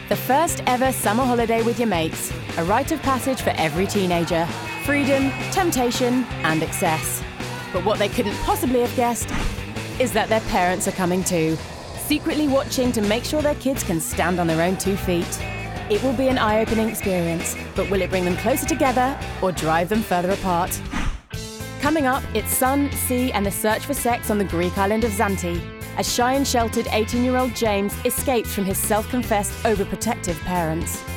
The first ever summer holiday with your mates. A rite of passage for every teenager. Freedom, temptation, and excess. But what they couldn't possibly have guessed is that their parents are coming too, secretly watching to make sure their kids can stand on their own 2 feet. It will be an eye-opening experience, but will it bring them closer together or drive them further apart? Coming up, it's sun, sea, and the search for sex on the Greek island of Zante, as shy and sheltered 18-year-old James escapes from his self-confessed overprotective parents.